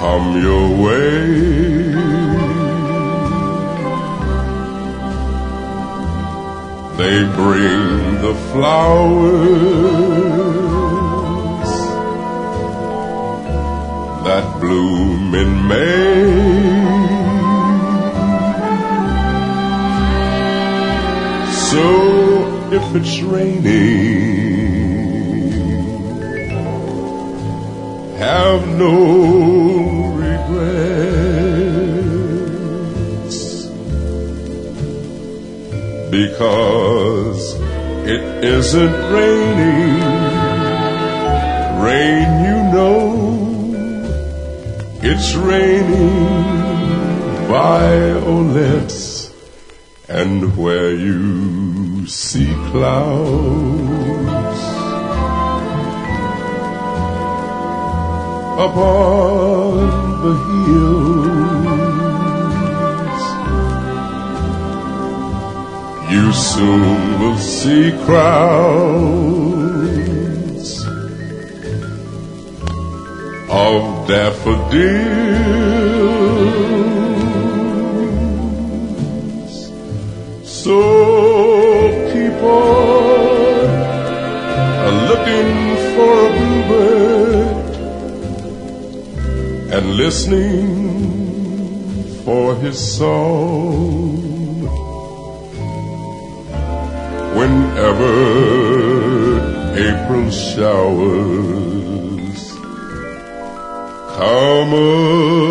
come your way. They bring the flowers that bloom in May. So if it's raining, have no regrets, because it isn't raining. Rain, you know, it's raining violets, and where you see clouds upon the hills, you soon will see crowds of daffodils. So keep on looking for a bluebird and listening for his song. Whenever April showers come